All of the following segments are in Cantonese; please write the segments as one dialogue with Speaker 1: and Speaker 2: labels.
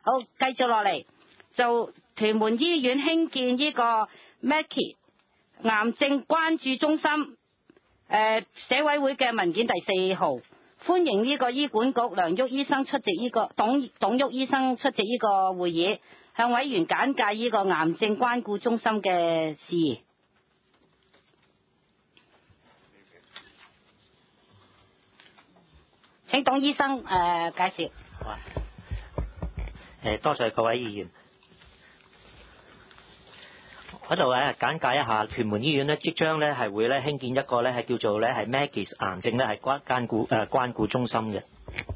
Speaker 1: 好，繼續落嚟就屯門醫院興建呢個 Mackie 癌症關注中心，社委會嘅文件第4號，歡迎呢個醫管局梁旭醫生出席呢個董旭醫生出席呢個會議，向委員簡介呢個癌症關顧中心嘅事宜。請董醫生介紹。
Speaker 2: 好啊。多謝各位議員。喺度簡介一下，屯門醫院咧即將咧係會咧興建一個咧係叫做咧係 Mackie 癌症咧係關顧中心嘅。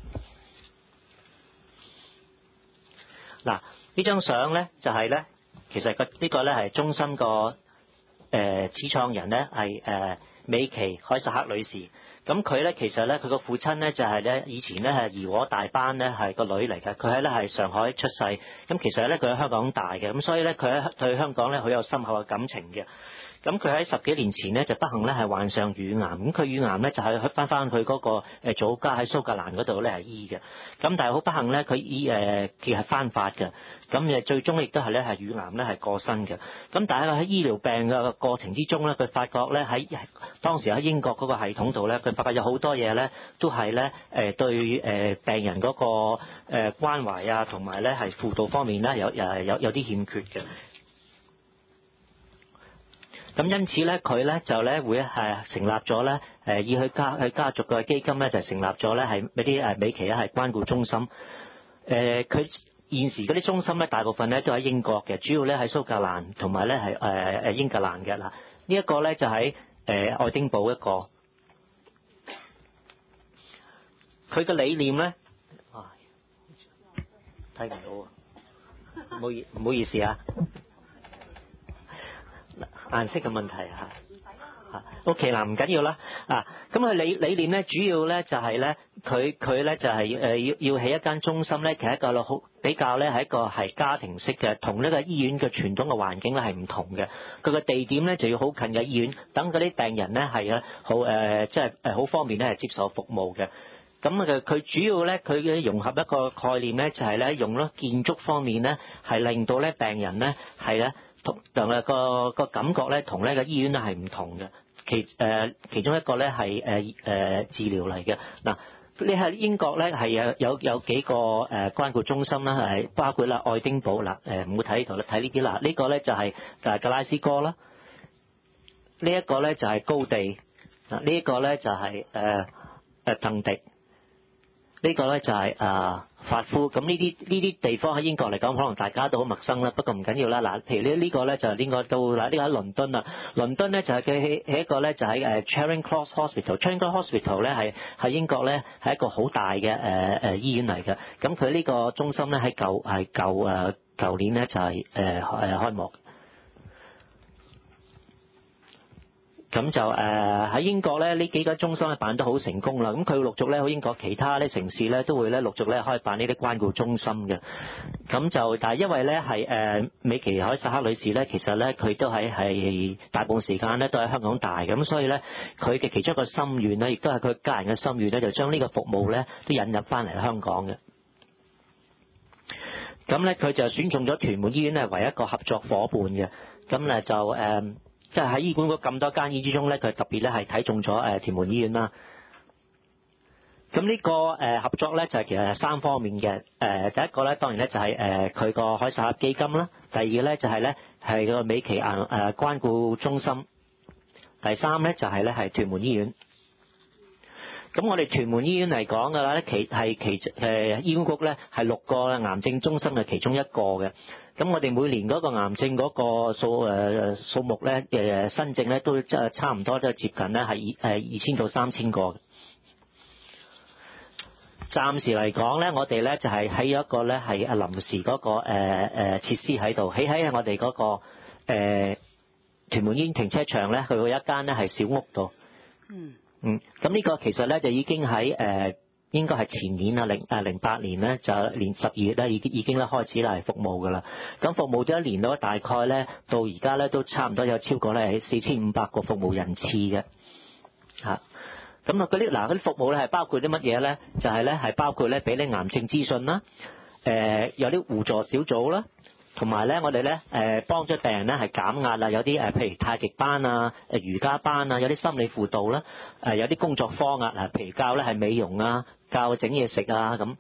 Speaker 2: 嗱，呢張相咧就係咧，其實呢個咧係中心個始創人咧係美琪凱撒克女士。咁佢咧其實咧佢個父親咧就係咧以前咧係怡和大班咧係個女嚟嘅，佢喺咧係上海出世，咁其實咧佢喺香港大嘅，咁所以咧佢對香港咧好有深厚嘅感情嘅。咁佢喺10幾年前咧就不幸咧係患上乳癌，咁佢乳癌咧就係翻佢嗰個祖家喺蘇格蘭嗰度咧係醫嘅，咁但係好不幸咧佢佢係翻發嘅，咁最終亦都係咧係乳癌咧係過身嘅。咁但係喺醫療病嘅過程之中咧，佢發覺咧喺當時喺英國嗰個系統度咧，佢發覺有好多嘢咧都係咧對病人嗰個關懷啊，同埋咧係輔導方面咧有啲欠缺嘅。咁因此咧，佢咧就咧會成立咗咧以佢家族嘅基金咧，就成立咗咧係嗰啲美琪咧係關顧中心。佢現時嗰啲中心咧，大部分咧都喺英國嘅，主要咧喺蘇格蘭同埋咧係英格蘭嘅啦。呢一個咧就喺愛丁堡一個。佢嘅理念咧，睇唔到啊，唔好意思啊。顏色嘅問題嚇，OK 嗱，唔緊要啦。咁佢理念咧，主要咧就係咧，佢咧就係要起一間中心咧，其實一個好比較咧係一個係家庭式嘅，同呢個醫院嘅傳統嘅環境咧係唔同嘅。佢個地點咧就要好近嘅醫院，等嗰啲病人咧係好即係好方便咧係接受服務嘅。咁佢主要咧佢嘅融合一個概念咧，就係咧用咗建築方面咧係令到咧病人咧係咧。同個感覺咧，同呢個醫院咧係唔同嘅。其中一個咧係治療嚟嘅。嗱，你喺英國咧係有幾個關顧中心啦，係包括啦愛丁堡啦，唔好睇呢度啦，睇呢啲啦。呢個咧就係格拉斯哥啦，呢一個咧就係高地，嗱呢個咧就係鄧迪。呢個咧就係法夫，咁呢啲地方喺英國嚟講，可能大家都好陌生啦。不過唔緊要啦。嗱，譬如呢個咧就應該到嗱，呢個喺倫敦啦。倫敦咧就係佢起一個咧就喺Charing Cross Hospital。Charing Cross Hospital 咧係英國咧係一個好大嘅醫院嚟嘅。咁佢呢個中心咧喺舊年咧就係開幕。咁就喺英國咧呢幾個中心咧辦得好成功啦，咁佢陸續咧喺英國其他咧城市咧都會咧陸續咧開辦呢啲關顧中心嘅。咁就但係因為咧係美琪凱撒克女士咧，其實咧佢都係大部分時間咧都喺香港大嘅，咁所以咧佢嘅其中一個心願咧，亦都係佢家人嘅心願咧，就將呢個服務咧都引入翻嚟香港嘅。咁咧佢就選中咗屯門醫院咧為一個合作夥伴嘅。咁咧就即係喺醫管局咁多間醫之中咧，佢特別咧係睇中咗屯門醫院啦。咁呢個合作咧就係其實係3方面嘅。第一個咧當然咧就係佢個凱撒克基金啦。第二咧就係咧係個美琪關顧中心。第三咧就係咧係屯門醫院。咁我哋屯門醫院嚟講嘅啦，醫管局咧係6個癌症中心嘅其中一個嘅。咁我哋每年嗰個癌症嗰個數目咧新症咧都差唔多都接近咧係2000到3000個。暫時嚟講咧，我哋咧就係喺一個咧係臨時嗰個設施喺度，起喺我哋嗰個屯門醫院停車場咧，佢會有一間咧係小屋度。咁呢個其實咧就已經喺應該係前年08年咧就年12月咧已經咧開始係服務噶啦。咁服務咗1年咯，大概咧到而家咧都差唔多有超過咧4500個服務人次嘅嚇。咁嗰啲服務咧係包括啲乜嘢咧？就係咧係包括咧俾你癌症資訊啦， 有啲互助小組啦。同埋咧，我哋咧幫咗病人咧係減壓啦，有啲譬如太極班啊、瑜伽班啊，有啲心理輔導啦，有啲工作坊啊，譬如教咧係美容啊，教整嘢食啊咁。呢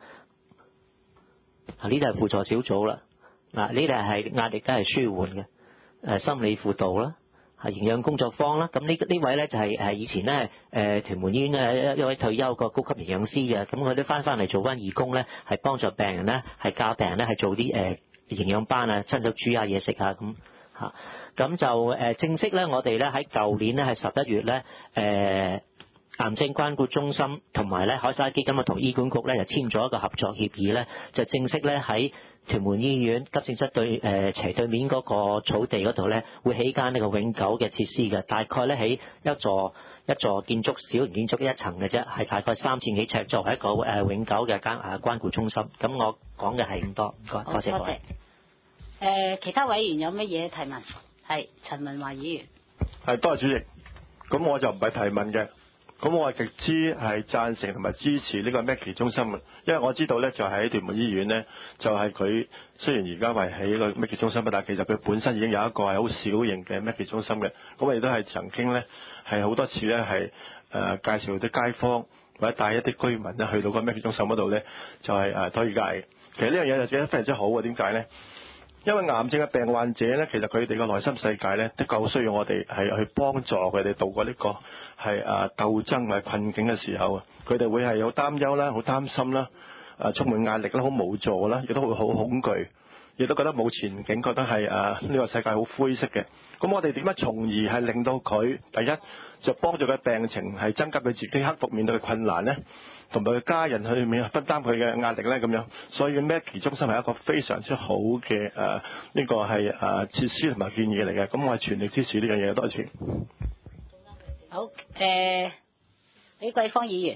Speaker 2: 啲係輔助小組啦。呢啲係壓力都係舒緩嘅。心理輔導啦，係營養工作坊啦。咁呢位咧就係以前咧屯門醫院嘅一位退休個高級營養師嘅，咁佢都翻嚟做翻義工咧，係幫助病人咧，係教病人咧係做啲營養班啊，親手煮下嘢食啊咁嚇，咁就正式咧，我哋咧喺舊年咧係11月咧，癌症關顧中心同埋咧海沙基金啊同醫管局咧就簽咗一個合作協議咧，就正式咧喺屯門醫院急症室斜對面嗰個草地嗰度咧，會起間呢個永久嘅設施嘅，大概咧喺一座建築小型建築一層嘅啫，係大概3000幾尺，作為一個永久嘅關顧中心。咁我講嘅係咁多，唔該，多謝各位。
Speaker 1: 其他委員有乜嘢提問？係陳文華議員。
Speaker 3: 係，多謝主席。咁我就唔係提問嘅。咁我係極之係贊成同埋支持呢個 Mackie 中心嘅，因為我知道咧就喺屯門醫院咧，就係佢雖然而家係起個 Mackie 中心，但係其實佢本身已經有一個係好小型嘅 Mackie 中心嘅。咁我亦都係曾經咧係好多次咧係介紹啲街坊或者帶一啲居民咧去到個 Mackie 中心嗰度咧，就係推介嘅。其實呢樣嘢就覺得非常之好嘅，點解咧？因為癌症嘅病患者咧，其實佢哋個內心世界咧，的確好需要我哋係去幫助佢哋度過呢個係鬥爭或者困境嘅時候啊，佢哋會係好擔憂啦、好擔心啦、充滿壓力啦、好無助啦，亦都會好恐懼，亦都覺得冇前景，覺得係呢個世界好灰色嘅。咁我哋點樣從而係令到佢第一就幫助佢病情係增加佢自己克服面對嘅困難咧？同埋佢家人去分擔佢嘅壓力咧，咁樣，所以 Mackie 中心係一個非常之好嘅呢個係設施同埋建議嚟嘅。咁我係全力支持呢樣嘢，多謝。
Speaker 1: 好，李桂芳議員。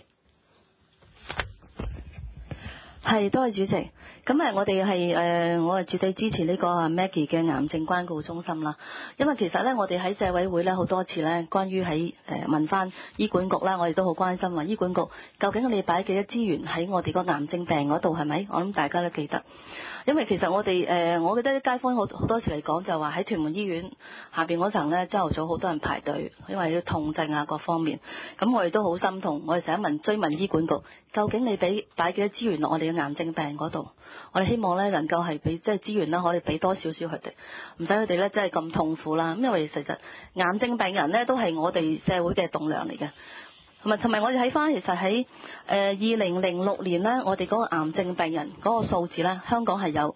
Speaker 4: 係，多謝主席。咁我哋我係絕對支持呢個Mackie 嘅癌症關顧中心啦。因為其實咧，我哋喺社委會咧好多次咧，關於喺問翻醫管局啦，我哋都好關心話醫管局究竟你擺幾多資源喺我哋個癌症病嗰度係咪？我諗大家都記得。因為其實我哋我記得啲街坊好多時嚟講就話喺屯門醫院下邊嗰層咧，朝頭早好多人排隊，因為要痛症啊各方面。咁我哋都好心痛，我哋成日追問醫管局，究竟你擺幾多資源落我哋嘅癌症病嗰度？我哋希望咧能夠係俾即係資源啦，可以俾多少少佢哋，唔使佢哋咧真係咁痛苦啦。因為其實癌症病人咧都係我哋社會嘅棟梁嚟嘅。同埋我哋睇翻其實喺2006年咧，我哋嗰個癌症病人嗰個數字咧，香港係有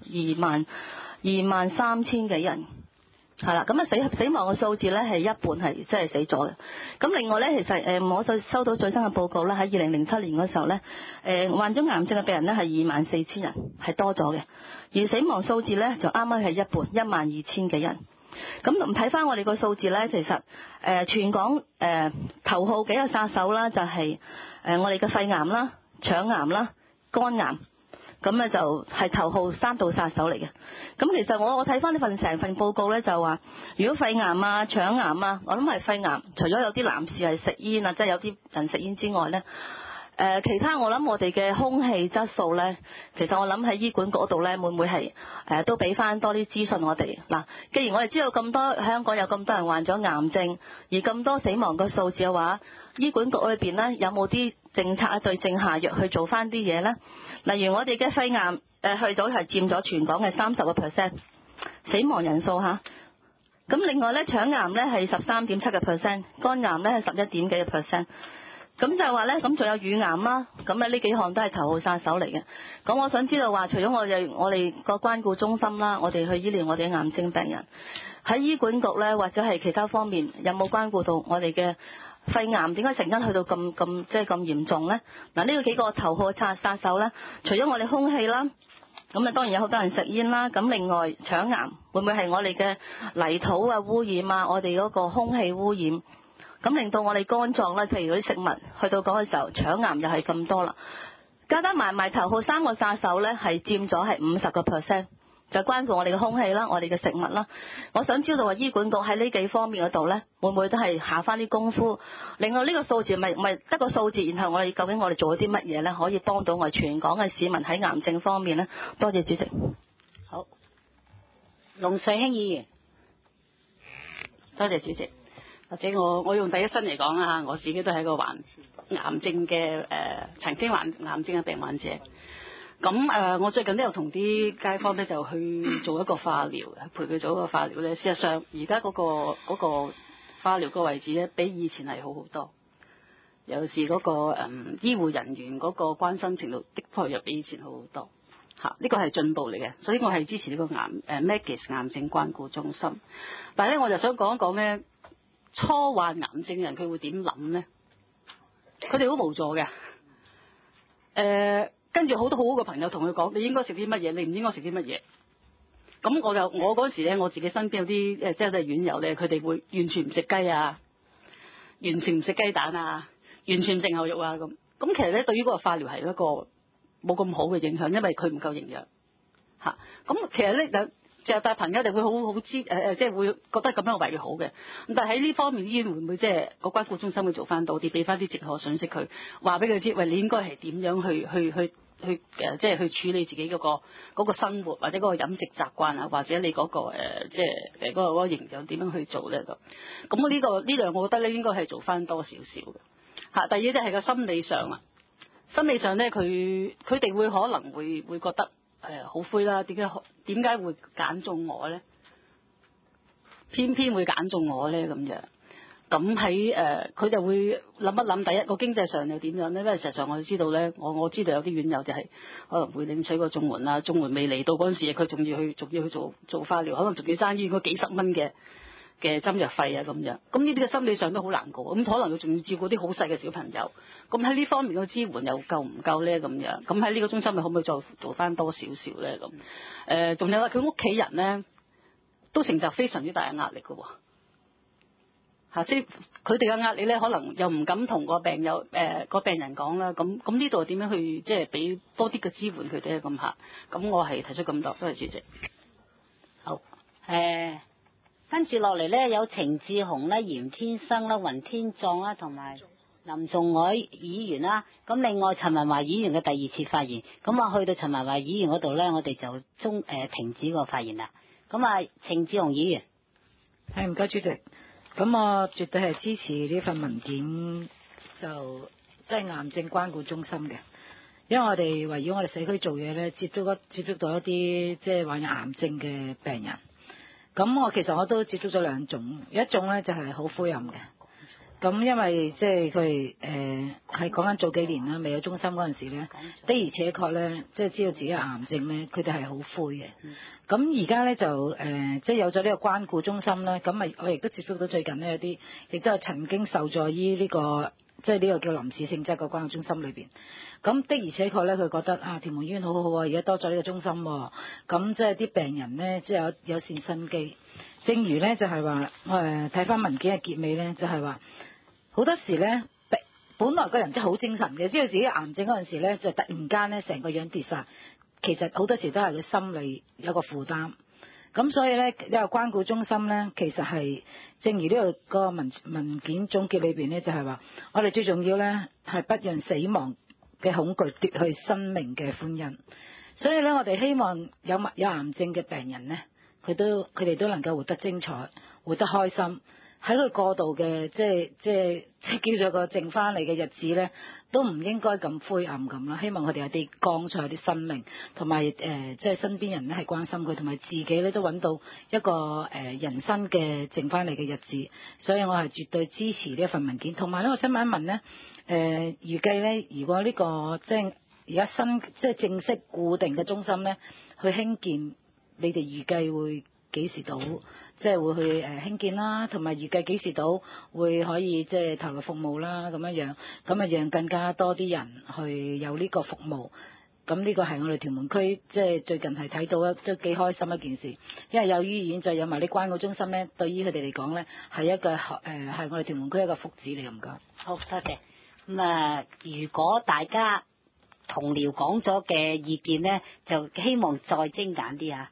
Speaker 4: 23000幾人，係啦。咁死亡嘅數字咧係一半係即係死咗嘅。咁另外咧，其實我就收到最新嘅報告咧，喺2007年嗰時候咧，患咗癌症嘅病人咧係24000人，係多咗嘅。而死亡數字咧就啱啱係一半，12000幾人。咁唔睇翻我哋個數字咧，其實全港頭號幾個殺手啦，就係我哋嘅肺癌啦、腸癌啦、肝癌，咁咧就係頭號3道殺手嚟嘅。咁其實我睇翻呢份成份報告咧，就話如果肺癌啊、腸癌啊，我諗係肺癌，除咗有啲男士係食煙啊，即係有啲人食煙之外咧。其他我諗我哋嘅空氣質素咧，其實我諗喺醫管局嗰度咧，會唔會係都俾翻多啲資訊我哋嗱？既然我哋知道咁多香港有咁多人患咗癌症，而咁多死亡嘅數字嘅話，醫管局裏邊咧有冇啲政策對症下藥去做翻啲嘢咧？例如我哋嘅肺癌去到係佔咗全港嘅30%死亡人數嚇。咁另外咧腸癌咧係13.7%，肝癌咧係11點幾%。咁就話咧，咁仲有乳癌啦，咁呢幾項都係頭號殺手嚟嘅。咁我想知道話，除咗我哋個關顧中心啦，我哋去醫療我哋癌症病人喺醫管局咧，或者係其他方面有冇關顧到我哋嘅肺癌？點解成因去到咁即係咁嚴重咧？嗱，呢個幾個頭號殺手咧，除咗我哋空氣啦，咁當然有好多人食煙啦。咁另外腸癌會唔會係我哋嘅泥土啊污染啊，我哋嗰個空氣污染？咁令到我哋肝臟咧，譬如嗰啲食物去到嗰個時候，腸癌又係咁多啦。加埋頭號3個殺手咧，係佔咗係50%。 就關乎我哋嘅空氣啦，我哋嘅食物啦。我想知道話醫管局喺呢幾方面嗰度咧，會唔會都係下翻啲功夫？另外呢個數字咪得個數字，然後究竟我哋做咗啲乜嘢咧，可以幫到我哋全港嘅市民喺癌症方面咧？多謝主席。
Speaker 1: 好，龍水興議員，
Speaker 5: 多謝主席。或者我用第一身嚟講啊，我自己都係一個患癌症嘅曾經患癌症嘅病患者。咁我最近都有同啲街坊咧就去做一個化療，陪佢做一個化療咧。事實上，而家嗰個化療個位置咧，比以前係好好多。尤其是嗰個醫護人員嗰個關心程度，的確又比以前好好多。呢個係進步嚟嘅，所以我係支持呢個Maggie 癌症關顧中心。但係咧，我就想講一講咧，初患癌症嘅人佢會點諗咧？佢哋好無助嘅。跟住好多好好嘅朋友同佢講，你應該食啲乜嘢，你唔應該食啲乜嘢。咁我嗰時咧，我自己身邊有啲即係院友咧，佢哋會完全唔食雞啊，完全唔食雞蛋啊，完全唔食牛肉啊咁。咁其實咧，對於嗰個化療係一個冇咁好嘅影響，因為佢唔夠營養嚇。咁其實咧就大朋友哋會好知即係會覺得咁樣為佢好嘅。咁但係喺呢方面，醫院會唔會即係個關顧中心會做翻多啲，俾翻啲正確信息佢，話俾佢知，喂，你應該係點樣去即係去處理自己嗰個生活或者嗰個飲食習慣啊，或者你嗰個即係嗰個營養點樣去做咧咁。咁呢樣我覺得咧應該係做翻多少少嘅嚇。第二就係個心理上啊，心理上咧佢哋會可能會覺得好灰啦，點解會揀中我咧？偏偏會揀中我咧咁樣。咁喺佢就會諗一諗，第一個經濟上又點樣咧？因為實際上我知道咧，我知道有啲院友就係可能會領取個綜援啦，綜援未嚟到嗰陣時，佢仲要去做化療，可能仲要爭醫院嗰幾十蚊嘅針藥費啊咁樣。咁呢啲嘅心理上都好難過，咁可能佢仲要照顧啲好細嘅小朋友。咁喺呢方面嘅支援又夠唔夠咧？咁樣咁喺呢個中心咪可唔可以再做翻多少少咧？咁仲有佢屋企人咧都承受非常之大嘅壓力嘅喎。即係佢哋嘅壓力咧，可能又唔敢同個病人講啦。咁呢度點樣去即係俾多啲嘅支援佢哋咧？咁嚇，咁我係提出咁多，多謝主席。
Speaker 1: 好，跟住落嚟咧，有程志雄啦、嚴天生啦、雲天壯啦，同埋林仲偉議員啦。咁另外陳文華議員嘅第二次發言，咁啊去到陳文華議員嗰度咧，我哋就停止個發言啦。咁啊，程志雄議員，
Speaker 6: 係唔該主席。咁我絕對係支持呢份文件，就即係癌症關顧中心嘅，因為我哋圍繞我哋社區做嘢咧，接觸到一啲即係患有癌症嘅病人。咁其實我都接觸咗兩種，一種咧就係好灰暗嘅。咁因為即係佢哋係講緊早幾年啦，未有中心嗰陣時咧，的而且確咧，即係知道自己有癌症咧，佢哋係好灰嘅。咁而家咧就即係有咗呢個關顧中心咧，咁我亦都接觸到最近呢，有啲，亦都係曾經受助於呢個即係呢個叫臨時性質個關顧中心裏邊。咁的而且確咧，佢覺得啊，屯門醫院好好啊，而家多咗呢個中心喎。咁即係啲病人咧，即係有線生機。正如咧就係話睇翻文件嘅結尾咧，就係話好多時咧，本來個人真係好精神嘅，知道自己癌症嗰陣時咧，就突然間咧成個樣跌晒。其實好多時都係佢心理有個負擔。咁所以咧，呢個關顧中心咧，其實係正如呢個文件總結裏邊咧，就係話我哋最重要咧係不讓死亡嘅恐懼奪去生命嘅歡欣。所以咧，我哋希望有癌症嘅病人咧，佢哋都能夠活得精彩，活得開心。喺佢過度嘅即係叫做個剩翻嚟嘅日子咧，都唔應該咁灰暗咁啦。希望佢哋有啲光彩、有啲生命，同埋即係身邊人咧係關心佢，同埋自己咧都揾到一個人生嘅剩翻嚟嘅日子。所以我係絕對支持呢一份文件。同埋咧，我想問一問咧，預計咧，如果呢個即係而家新即係正式固定嘅中心咧，去興建，你哋預計會幾時到？即係會去興建啦，同埋預計幾時到會可以即係投入服務啦，咁樣讓更加多啲人去有呢個服務。咁呢個係我哋屯門區即係最近係睇到都幾開心一件事，因為有醫院再有埋啲關顧中心咧，對於佢哋嚟講咧係一個係我哋屯門區一個福祉嚟咁講。
Speaker 1: 好，多謝。咁如果大家同僚講咗嘅意見咧，就希望再精簡啲啊。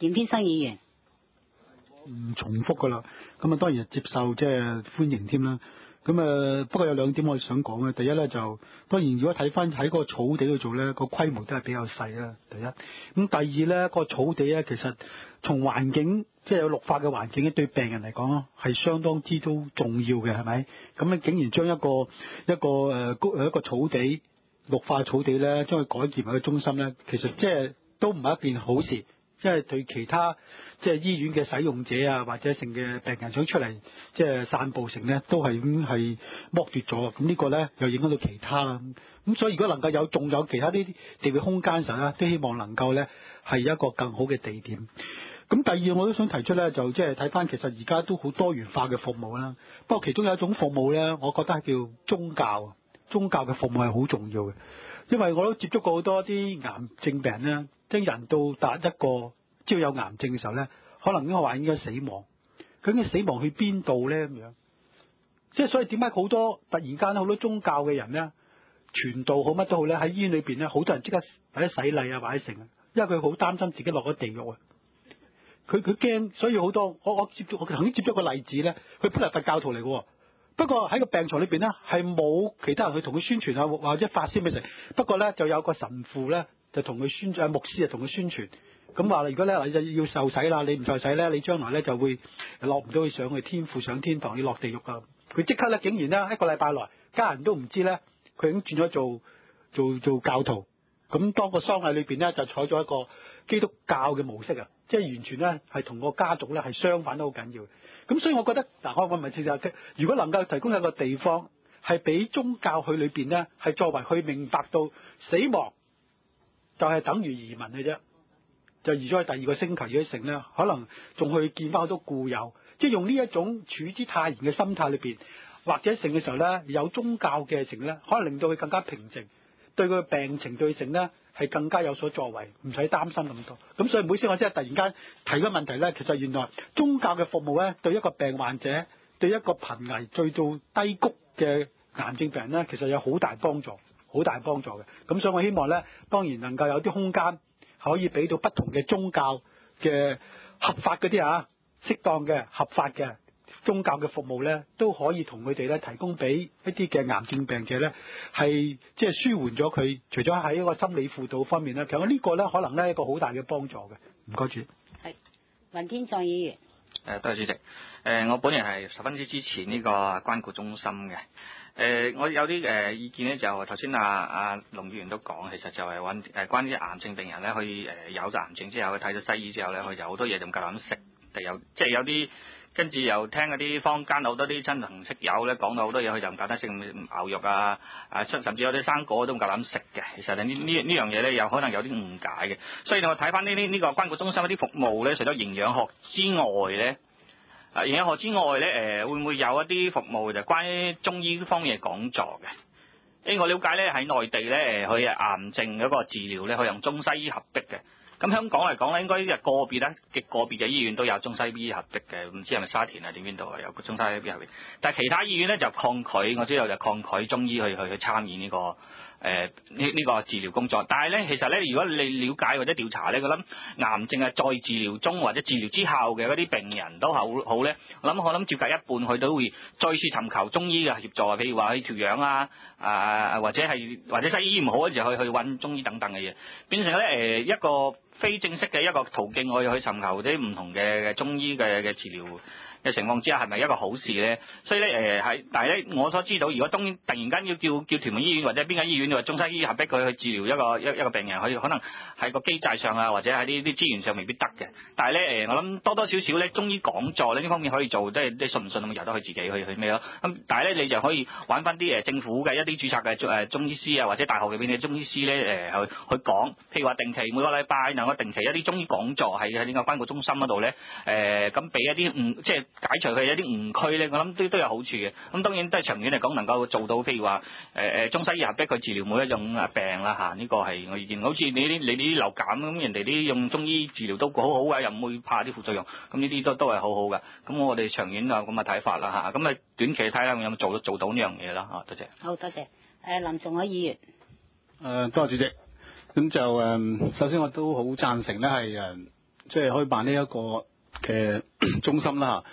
Speaker 1: 嚴天生議員。
Speaker 7: 唔重複噶啦，咁啊當然接受即係歡迎添啦。咁不過有兩點我想講嘅，第一咧就當然如果睇翻喺個草地度做咧，個規模都係比較細啦。第一，咁第二咧個草地咧其實從環境即係有綠化嘅環境咧，對病人嚟講係相當之都重要嘅，係咪？咁咧竟然將一個草地綠化草地咧，將佢改建為一個中心咧，其實即係都唔係一件好事。即係對其他即係醫院嘅使用者啊，或者成嘅病人想出嚟即係散步成咧，都係已經係剝奪咗。咁呢個咧又影響到其他啦。咁所以如果能夠仲有其他啲地域空間嘅時候咧，都希望能夠咧係一個更好嘅地點。咁第二我都想提出咧，就即係睇翻其實而家都好多元化嘅服務啦。不過其中有一種服務咧，我覺得係叫宗教嘅服務係好重要嘅，因為我都接觸過好多啲癌症病人咧。即係人到達一個只要有癌症嘅時候咧，可能應該話應該死亡。究竟死亡去邊度咧？咁樣，即係所以點解好多突然間好多宗教嘅人咧，傳道好乜都好咧，喺醫院裏邊咧，好多人即刻或者洗禮啊，或者成啊，因為佢好擔心自己落咗地獄啊。佢驚，所以好多我曾經接觸個例子咧，佢本來佛教徒嚟嘅，不過喺個病床裏邊咧係冇其他人去同佢宣傳啊，或者發先俾食。不過咧就有個神父咧。就同佢宣傳，牧師就同佢宣傳，咁話如果咧你就要受洗啦，你唔受洗咧，你將來咧就會落唔到去上去天父上天堂，要落地獄噶。佢即刻咧竟然咧一個禮拜內，家人都唔知咧，佢已經轉咗做教徒。咁當個喪禮裏邊咧就採咗一個基督教嘅模式啊，即係完全咧係同個家族咧係相反都好緊要。咁所以我覺得嗱，我問事實，如果能夠提供一個地方係俾宗教去裏邊咧，係作為去明白到死亡。就係等於移民嘅啫，就移咗去第二個星球去成咧，可能仲去見翻好多故友，即係用呢一種處之泰然嘅心態裏邊，或者成嘅時候咧，有宗教嘅成咧，可能令到佢更加平靜，對佢病情對成咧係更加有所作為，唔使擔心咁多。咁所以每次我真係突然間提個問題咧，其實原來宗教嘅服務咧，對一個病患者，對一個瀕危最到低谷嘅癌症病人咧，其實有好大幫助。好大幫助嘅，咁所以我希望咧，當然能夠有啲空間可以俾到不同嘅宗教嘅合法嗰啲適當嘅合法嘅宗教嘅服務咧，都可以同佢哋咧提供俾一啲嘅癌症病者咧，係即係舒緩咗佢。除咗喺一個心理輔導方面咧，其實呢個咧可能咧一個好大嘅幫助嘅。唔該主。
Speaker 1: 係雲天壯議員。
Speaker 8: 多謝主席。我本人係十分之支持呢個關顧中心嘅。我有啲意見咧，就頭先阿龍議員都講，其實就係關於癌症病人咧，佢有咗癌症之後，佢睇咗西醫之後咧，佢就好多嘢就唔夠膽食，即係有啲跟住又聽嗰啲坊間好多啲親朋戚友咧講到好多嘢，佢就唔夠膽食牛肉啊，甚至有啲生果都唔夠膽食嘅。其實呢樣嘢咧，有可能有啲誤解嘅。所以我睇翻呢個關顧中心嗰啲服務咧，除咗營養學之外咧。營養學之外咧，會唔會有一啲服務就關於中醫方面嘅講座嘅？我了解咧喺內地咧，佢癌症嗰個治療咧，佢用中西醫合璧嘅。咁香港嚟講咧，應該係個別嘅醫院都有中西醫合璧嘅，唔知係咪沙田啊定邊度啊有個中西醫合璧。但係其他醫院咧就抗拒，我知道就抗拒中醫去參與呢個呢個治療工作。但係咧，其實咧，如果你了解或者調查咧，我諗癌症係在治療中或者治療之後嘅嗰啲病人都好咧。我諗接近一半佢都會再次尋求中醫嘅協助，譬如話去調養或者西醫唔好嘅時候去揾中醫等等嘅嘢，變成咧一個非正式嘅一個途徑，我要去尋求啲唔同嘅中醫嘅治療嘅情況之下，係咪一個好事咧？所以咧但係咧我所知道，如果突然間要叫屯門醫院或者邊間醫院或者中西醫合璧佢去治療一個病人，佢可能喺個機制上啊，或者喺呢啲資源上未必得嘅。但係咧我諗多少少咧中醫講座呢方面可以做，即係你信唔信咁由得佢自己去咩咯？咁但係咧你就可以揾翻啲政府嘅一啲註冊嘅中醫師啊，或者大學嘅邊啲中醫師咧去講，譬如話定期每個禮拜能夠定期一啲中醫講座喺呢個關顧中心嗰度咧，咁俾一啲即係解除佢一啲誤區咧，我諗都有好處嘅。咁當然都係長遠嚟講能夠做到，譬如話中西醫合璧佢治療每一種病啦嚇，呢個係我意見。好似你啲流感咁，人哋啲用中醫治療都好好嘅，又唔會怕啲副作用。咁呢啲都係好好嘅。咁我哋長遠有咁嘅睇法啦嚇。咁短期睇下有冇做到呢樣嘢啦嚇。多謝。
Speaker 1: 好，多謝。林仲海議員。
Speaker 7: 多謝主席。咁就首先我都好贊成咧，係即係開辦呢一個嘅中心啦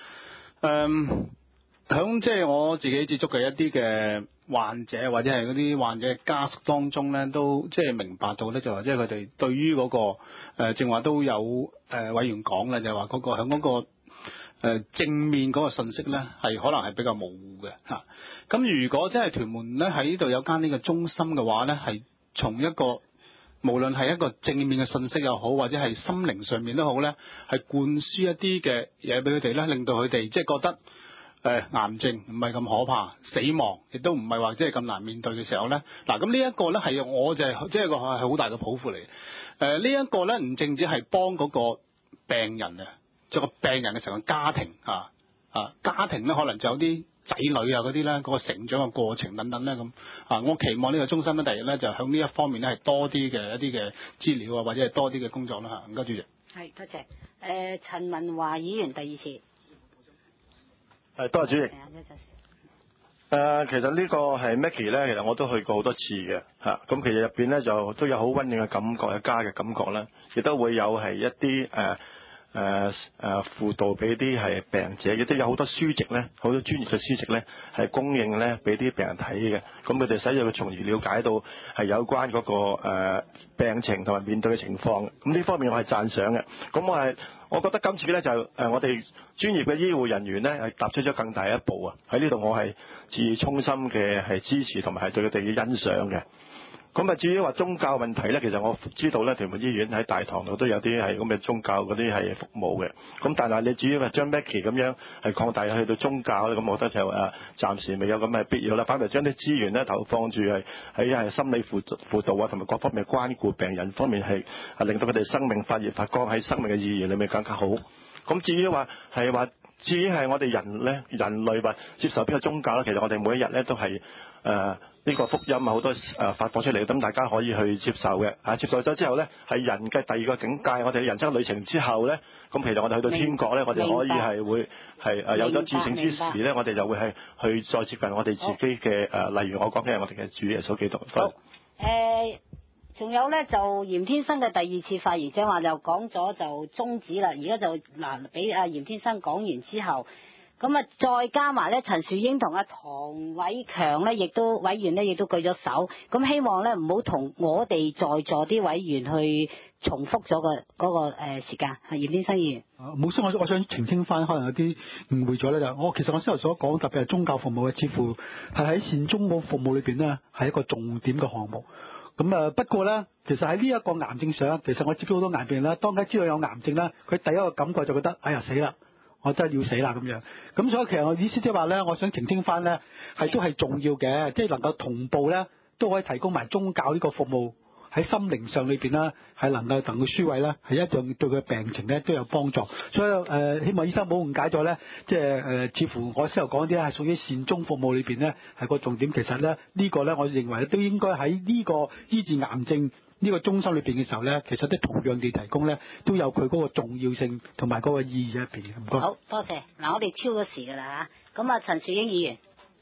Speaker 7: 響即係我自己接觸嘅一啲嘅患者或者係嗰啲患者嘅家屬當中咧，都即係明白到咧，就話即係佢哋對於嗰個正話都有委員講啦，就話嗰個響嗰個正面嗰個信息咧，係可能係比較模糊嘅嚇。咁如果即係屯門咧喺呢度有間呢個中心嘅話咧，係從一個無論係一個正面嘅信息又好，或者係心靈上面都好咧，係灌輸一啲嘅嘢俾佢哋咧，令到佢哋即係覺得癌症唔係咁可怕，死亡亦都唔係話即係咁難面對嘅時候咧，嗱咁呢一個咧係我就係即係個係好大嘅抱負嚟。呢一個咧唔淨止係幫嗰個病人啊，即係個病人嘅成個家庭家庭咧可能就有啲仔女啊嗰啲咧，嗰個成長嘅過程等等咧咁我期望呢個中心咧第日咧就向呢一方面咧係多啲嘅一啲嘅資料啊，或者係多啲嘅工作啦嚇。唔該主席。
Speaker 1: 係多謝。陳文華議員第二次。
Speaker 3: 多謝主席。其實呢個係 Maggie 咧，其實我都去過好多次嘅嚇。咁其實入邊咧就都有好溫暖嘅感覺，有家嘅感覺啦，亦都會有係一啲輔導俾啲係病人者，亦都有好多書籍咧，好多專業嘅書籍咧係供應咧俾啲病人睇嘅。咁佢哋使到從而了解到係有關嗰個病情同埋面對嘅情況。咁呢方面我係讚賞嘅。咁我覺得今次咧就我哋專業嘅醫護人員咧係踏出咗更大一步啊！喺呢度我係致以衷心嘅係支持同埋係對佢哋嘅欣賞嘅。咁至於話宗教問題咧，其實我知道咧，屯門醫院喺大堂度都有啲係咁嘅宗教嗰啲係服務嘅。咁但係你至於話將 Maggie 咁樣係擴大去到宗教咧，咁我覺得就暫時未有咁嘅必要啦。反而將啲資源咧投放住喺心理輔導啊，同埋各方面關顧病人方面係令到佢哋生命發熱發光，喺生命嘅意義裏面更加好。咁至於我哋人類話接受邊個宗教咧，其實我哋每一日咧都係呢個福音啊好多發放出嚟，咁大家可以去接受嘅接受咗之後咧，係人嘅第二個境界。我哋人生旅程之後咧，咁其實我哋去到天國咧，我哋可以係會係有咗至聖之時咧，我哋就會係去再接近我哋自己嘅例如我講嘅係我哋嘅主耶穌基督。
Speaker 1: 好仲有咧就嚴天生嘅第二次發言，正話就講咗就終止啦。而家就俾阿嚴天生講完之後，咁再加埋咧陳樹英同阿唐偉強咧，委員咧亦都舉咗手。咁希望咧唔好同我哋在座啲委員去重複咗嗰個時間。嚴天生議員。
Speaker 7: 冇事，我想澄清翻，可能有啲誤會咗咧。其實我先頭所講，特別係宗教服務嘅，似乎係喺善終個服務裏邊咧，係一個重點嘅項目。咁不過咧，其實喺呢一個癌症上，其實我接觸好多癌病人啦，當佢知道有癌症咧，佢第一個感覺就覺得，哎呀死啦，我真係要死啦咁樣。咁所以其實我意思即係話咧，我想澄清翻咧，都係重要嘅，即係能夠同步咧，都可以提供埋宗教呢個服務。喺心靈上裏邊啦，係能夠同佢舒慰啦，係一樣對佢病情咧都有幫助。所以希望醫生唔好誤解咗咧，即係似乎我先頭講啲係屬於善終服務裏邊咧係個重點。其實咧呢個咧，我認為都應該喺呢個醫治癌症呢個中心裏邊嘅時候咧，其實都同樣地提供咧，都有佢嗰個重要性同埋嗰個意義喺入邊嘅。唔該。
Speaker 1: 好多謝。嗱，我哋超咗時㗎啦嚇。咁陳樹英議員。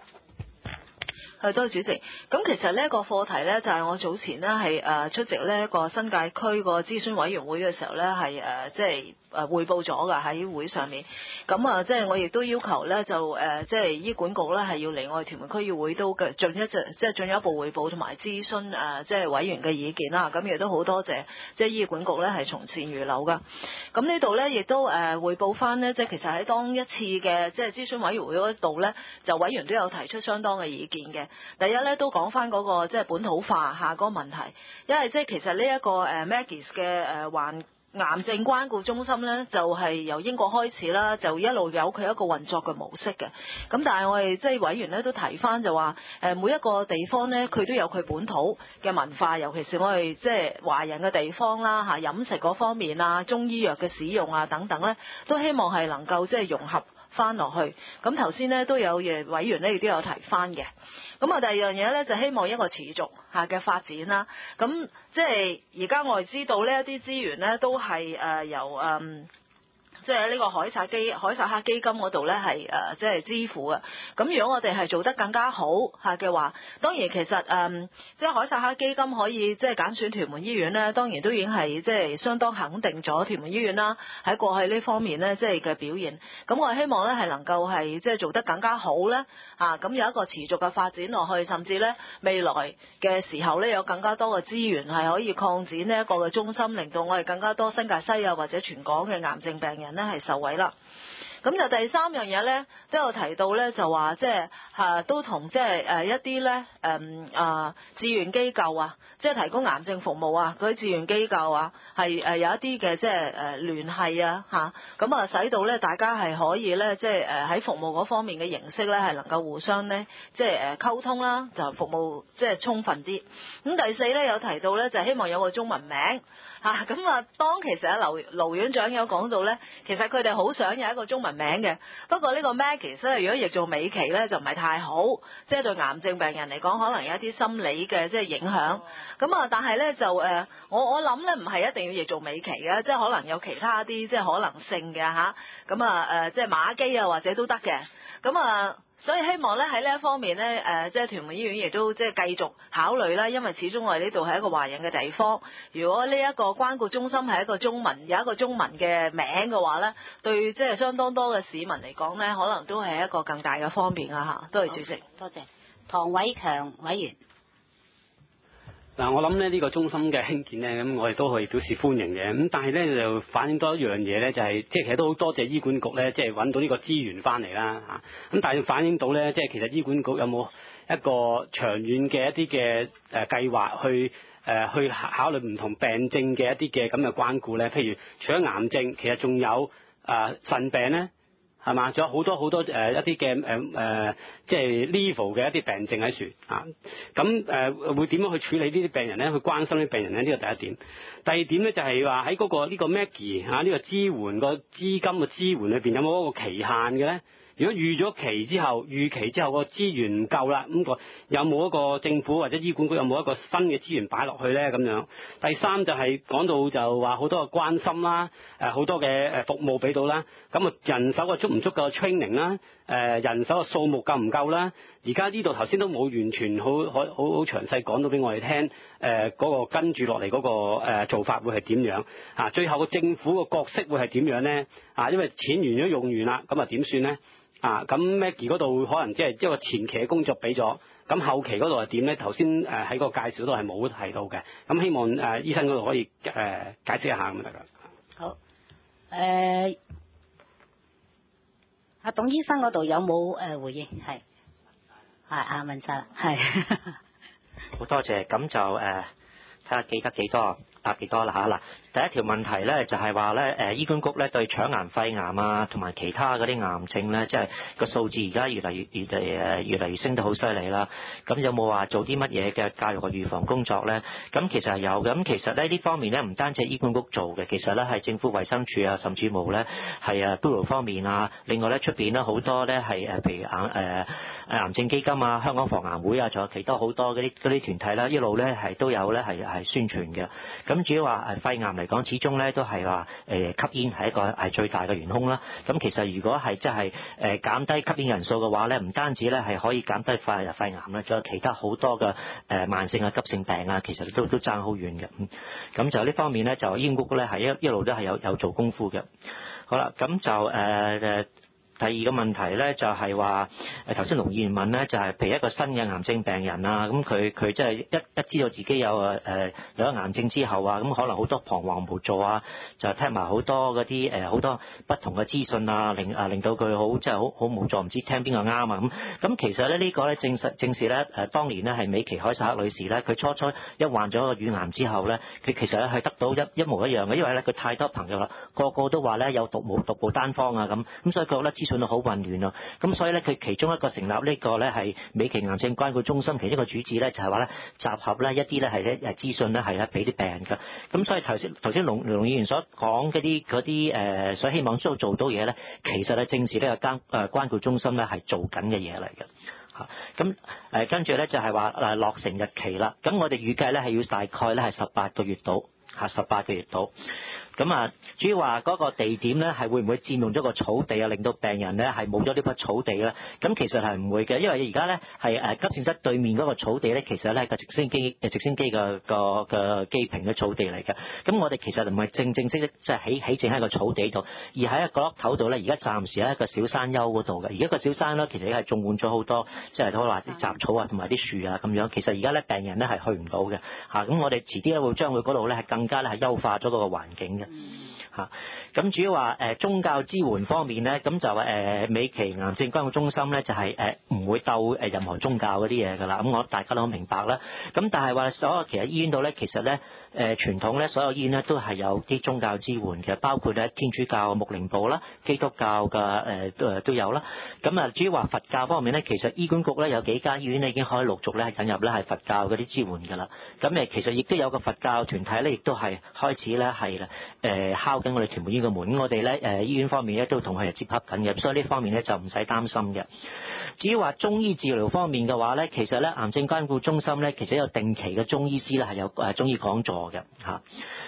Speaker 9: 多謝主席。咁其實呢個課題呢，就係我早前呢係出席呢一個新界區個諮詢委員會嘅時候呢，係即係匯報咗㗎喺會上面。咁即係我亦都要求呢，就即係醫管局呢係要嚟我哋屯門區議會都嘅進一步匯報同埋諮詢即係委員嘅意見啦。咁亦都好多謝即係醫管局呢係從善如流㗎。咁呢度呢，亦都匯報翻呢，即係其實喺當一次嘅即係諮詢委員會嗰度呢，就委員都有提出相當嘅意見嘅。第一咧都講翻嗰個即係本土化下嗰個問題，因為即係其實呢一個Maggie 嘅患癌症關顧中心咧，就係由英國開始啦，就一路有佢一個運作嘅模式嘅。咁但係我哋即係委員咧都提翻就話每一個地方咧，佢都有佢本土嘅文化，尤其是我哋即係華人嘅地方啦嚇，飲食嗰方面啊，中醫藥嘅使用啊等等咧，都希望係能夠即係融合翻落去。咁頭先咧都有委員咧亦都有提翻嘅。咁第二樣嘢咧就希望一個持續嘅發展啦。咁即係而家我哋知道呢一啲資源咧都係由即係呢個海撒克基金嗰度咧係即係支付嘅。咁如果我哋係做得更加好嚇嘅話，當然其實即係海撒克基金可以即係揀選屯門醫院咧，當然都已經係即係相當肯定咗屯門醫院啦喺過去呢方面咧即係嘅表現。咁我希望咧係能夠係即係做得更加好咧咁有一個持續嘅發展落去，甚至咧未來嘅時候咧有更加多嘅資源係可以擴展呢一個嘅中心，令到我哋更加多新界西或者全港嘅癌症病人咧係受惠啦。咁就第三樣嘢咧，都有提到咧，就話即係都同即係一啲咧志願機構啊，即係提供癌症服務啊，嗰啲志願機構啊，係有一啲嘅即係聯繫啊咁使到咧大家係可以咧即係喺服務嗰方面嘅形式咧係能夠互相咧即係溝通啦，就服務即係充分啲。咁第四咧有提到咧就希望有個中文名咁當其實盧院長有講到咧，其實佢哋好想有一個中文名嘅，不過呢個 Maggie 咧，如果譯做美琪咧就唔係太好，即係對癌症病人嚟講，可能有一啲心理嘅即係影響。咁但係咧就我諗咧唔係一定要譯做美琪嘅，即係可能有其他啲即係可能性嘅咁即係馬基或者都得嘅。咁所以希望咧喺呢一方面咧即係屯門醫院亦都即係繼續考慮啦，因為始終我哋呢度係一個華人嘅地方。如果呢一個關顧中心係一個中文有一個中文嘅名嘅話咧，對即係相當多嘅市民嚟講咧，可能都係一個更大嘅方便啊！多謝主席，
Speaker 1: 多謝唐偉強委員。
Speaker 10: 嗱，我諗咧呢個中心嘅興建咧，咁我哋都可以表示歡迎嘅。咁但係咧就反映多一樣嘢咧，就係即係其實都好多謝醫管局咧，即係揾到呢個資源翻嚟啦嚇。咁但係反映到咧，即係其實醫管局有冇一個長遠嘅一啲嘅計劃去考慮唔同病症嘅一啲嘅咁嘅關顧咧？譬如除咗癌症，其實仲有腎病咧。係嘛？仲有好多好多一啲嘅即係 level 嘅一啲病症喺處啊！咁會點樣去處理呢啲病人咧？去關心呢啲病人咧？呢個第一點。第二點咧就係話喺呢個 Maggie 呢個支援個資金嘅支援裏邊有冇一個期限嘅咧？如果預期之後個資源唔夠啦，咁有冇一個政府或者醫管局有冇一個新嘅資源擺落去咧？咁樣。第三就係講到就話好多嘅關心啦，好多嘅服務俾到啦，咁人手嘅足唔足夠 training 啦，人手嘅數目夠唔夠啦？而家呢度頭先都冇完全好詳細講到俾我哋聽，嗰個跟住落嚟嗰個做法會係點樣啊？最後個政府個角色會係點樣咧？啊，因為錢完咗用完啦，咁點算咧？咁 Maggie 嗰度可能即係一個前期嘅工作俾咗，咁後期嗰度係點咧？頭先喺個介紹度係冇提到嘅，咁希望醫生嗰度可以解釋一下咁就得㗎。
Speaker 1: 好，阿董醫生嗰度有冇回應？係問晒啦，係。
Speaker 2: 好多謝，咁就睇下記得幾多答幾多啦嚇嗱。第一條問題咧就係話咧醫管局咧對腸癌、肺癌啊同埋其他嗰啲癌症咧，即係個數字而家越嚟越升得好犀利啦。咁有冇話做啲乜嘢嘅教育嘅預防工作咧？咁其實係有嘅。咁其實咧呢方面咧唔單止係醫管局做嘅，其實咧係政府衛生署啊，甚至乎咧係Bureau方面啊，另外咧出邊咧好多咧係譬如癌症基金啊、香港防癌會啊，仲有其他好多嗰啲團體啦，一路咧係都有咧係宣傳嘅。咁主要話肺癌嚟講，始終咧都係話吸煙係一個係最大嘅元兇啦。咁其實如果係即係減低吸煙人數嘅話咧，唔單止咧係可以減低肺癌啦，仲有其他好多嘅慢性啊、急性病啊，其實都爭好遠嘅。咁就呢方面咧，就醫管局咧係一路都係有做功夫嘅。好啦，咁就第二個問題咧就係話頭先龍議員問咧，就係譬如一個新嘅癌症病人啊，咁佢即係一知道自己有咗癌症之後啊，咁可能好多彷徨無助啊，就聽埋好多嗰啲好多不同嘅資訊啊，令到佢好即係好無助，唔知聽邊個啱啊咁其實咧呢個咧正是咧當年咧係美琪凱撒克女士咧，佢初一患咗個乳癌之後咧，佢其實咧係得到一模一樣嘅，因為咧佢太多朋友啦，個個都話咧有獨步單方啊咁所以佢覺得資訊到好混亂啊，咁所以咧佢其中一個成立呢個咧係美琪癌症關顧中心，其中一個主旨咧就係話咧集合咧一啲咧係咧資訊咧係咧俾啲病人㗎，咁所以頭先龍議員所講嗰啲所希望做到嘢咧，其實咧正是呢個關顧中心咧係做緊嘅嘢嚟嘅。咁跟住咧就係話落成日期啦，咁我哋預計咧係要大概咧係18個月到。18個月到， 咁啊，主要話嗰個地點咧係會唔會佔用咗個草地啊，令到病人咧係冇咗呢筆草地咧？咁其實係唔會嘅，因為而家咧係急症室對面嗰個草地咧，其實咧係個直升機嘅機坪嘅草地嚟嘅。咁我哋其實唔係正式即係起正喺個草地度，而喺一個角落頭度咧，而家暫時喺一個小山丘嗰度嘅。而家個小山咧，其實係種滿咗好多即係可以話啲雜草啊，同埋啲樹啊咁樣。其實而家咧病人咧係去唔到嘅嚇。咁我哋遲啲咧會將佢嗰度咧係更加咧係優化咗嗰個環境嘅。咁主要話宗教支援方面咧，咁就美琪癌症關顧中心咧就係唔會鬥任何宗教嗰啲嘢㗎啦。咁大家都明白啦。咁但係話所有其實醫院度咧，其實咧傳統咧所有醫院咧都係有啲宗教支援嘅，包括咧天主教牧靈部啦、基督教嘅都有啦。咁啊，至於話佛教方面咧，其實醫管局咧有幾間醫院咧已經可以陸續咧引入咧係佛教嗰啲支援㗎啦。咁其實亦都有個佛教團體咧，亦都係開始咧係敲緊我哋屯門醫院嘅門。咁我哋咧醫院方面咧都同佢哋接洽緊嘅，所以呢方面咧就唔使擔心嘅。至於話中醫治療方面嘅話咧，其實咧癌症關顧中心咧其實有定期嘅中醫師咧係有中醫講座嘅嚇。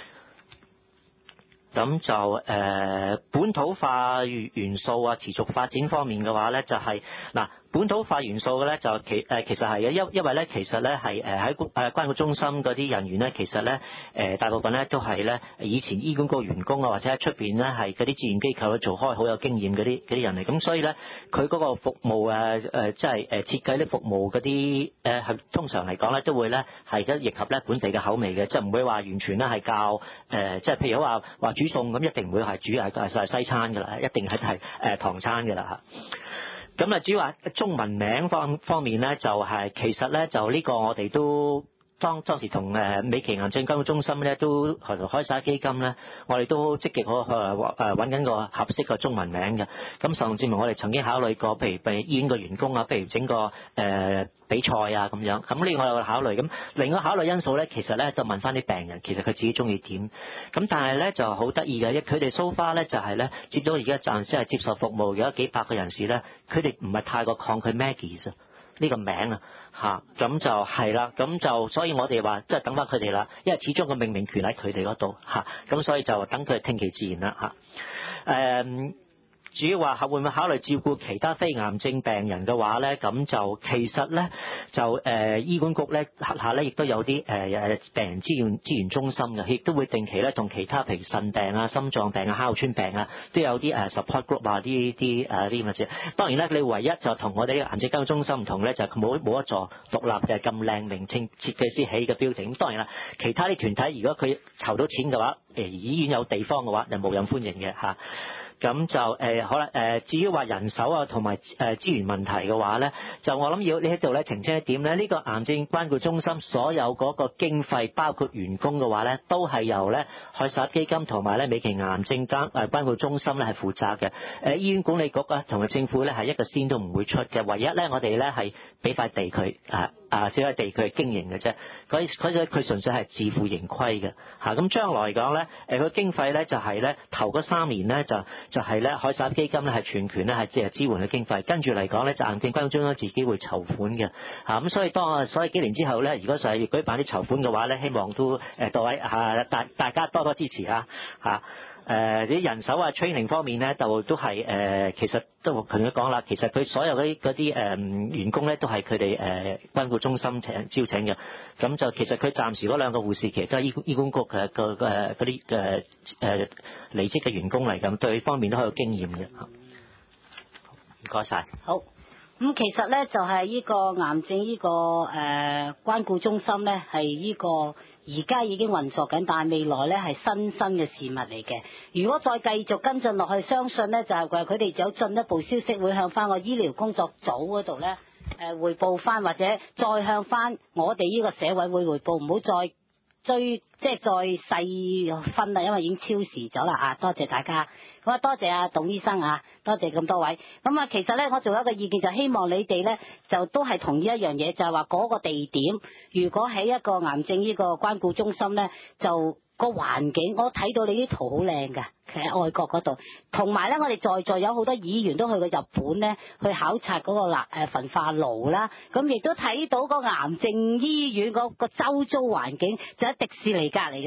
Speaker 2: 咁就本土化元素啊，持續發展方面嘅話咧，就係本土化元素嘅咧就其實係嘅，因為咧其實咧係喺關顧中心嗰啲人員咧，其實咧大部分咧都係咧以前醫管局員工啊，或者喺出邊咧係嗰啲志願機構做開好有經驗嗰啲人嚟，咁所以咧佢嗰個服務即係設計啲服務嗰啲係通常嚟講咧都會咧係迎合咧本地嘅口味嘅，即係唔會話完全咧係教即係譬如話煮餸咁，一定唔會係煮係西餐㗎啦，一定係唐餐㗎啦嚇。咁啊，至於話中文名方面咧，就係其實咧就呢個我哋都當時同美琪癌症關顧中心咧都開晒基金咧，我哋都積極揾緊個合適嘅中文名嘅。咁甚至乎我哋曾經考慮過，譬如俾醫院嘅員工啊，譬如整個比賽啊咁樣。咁呢個我有考慮。咁另外考慮因素咧，其實咧就問翻啲病人，其實佢自己中意點。咁但係咧就好得意嘅，佢哋 so far 咧就係咧接到而家暫時係接受服務有幾百個人士咧，佢哋唔係太過抗拒 Maggie 呢個名啊嚇，咁就係啦，咁就所以我哋話即係等翻佢哋啦，因為始終個命名權喺佢哋嗰度嚇，咁所以就等佢聽其自然啦嚇。至於話會唔會考慮照顧其他非癌症病人嘅話咧，咁就其實咧就醫管局咧轄下咧亦都有啲病人資源中心嘅，亦都會定期咧同其他譬如腎病啊、心臟病啊、哮喘病啊，都有啲support group 啊啲咁嘅嘢。當然咧，你唯一就同我哋呢個癌症關顧中心唔同咧，就係冇一座獨立嘅咁靚名稱設計師起嘅 building。咁當然啦，其他啲團體如果佢籌到錢嘅話，醫院有地方嘅話，就無任歡迎嘅嚇。咁就好啦，至於話人手啊同埋資源問題嘅話咧，就我諗要呢喺度咧澄清一點咧，呢個癌症關顧中心所有嗰個經費包括員工嘅話咧，都係由咧海撒基金同埋咧美琪癌症關顧中心咧係負責嘅。醫院管理局啊同埋政府咧係一個仙都唔會出嘅，唯一咧我哋咧係俾塊地佢少塊地佢經營嘅啫。佢純粹係自負盈虧嘅嚇。咁將來嚟講咧，佢經費咧就係咧頭嗰3年咧就係咧海撒基金咧係全權咧係即係支援嘅經費，跟住嚟講咧就癌症關顧中心自己會籌款嘅嚇。咁所以幾年之後咧，如果就係舉辦啲籌款嘅話咧，希望都各位大家多多支持啊嚇。啲人手啊 training 方面咧，都係其實都同佢講啦，其實佢所有嗰啲員工咧都係佢哋關顧中心招請嘅。咁就其實佢暫時嗰2個護士其實都係醫管局嘅嗰啲離職嘅員工嚟，咁對呢方面都好有經驗嘅。唔該晒。
Speaker 1: 好，咁其實咧就係呢個癌症呢個關顧中心咧係呢個而家已經運作緊，但係未來咧係新嘅事物嚟嘅。如果再繼續跟進落去，相信咧就係佢哋有進一步消息會向翻個醫療工作組嗰度咧匯報翻，或者再向翻我哋呢個社委會匯報，唔好再追即係再細分啦，因為已經超時咗啦啊！多謝大家，咁啊多謝阿董醫生啊，多謝咁多位。咁啊，其實咧我仲有一個意見，就希望你哋咧就都係同意一樣嘢，就係話嗰個地點，如果喺一個癌症呢個關顧中心咧，就個環境，我睇到你啲圖好靚㗎。其實外國嗰度，同埋咧，我哋在座有好多議員都去過日本咧，去考察嗰個焚化爐啦，咁亦都睇到個癌症醫院嗰個周遭環境就喺迪士尼隔離嘅啫。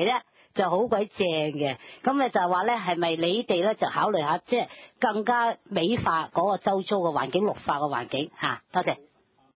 Speaker 1: 就好鬼正嘅。咁咪就係話咧，係咪你哋咧就考慮下，即係更加美化嗰個周遭嘅環境、綠化嘅環境嚇？多謝。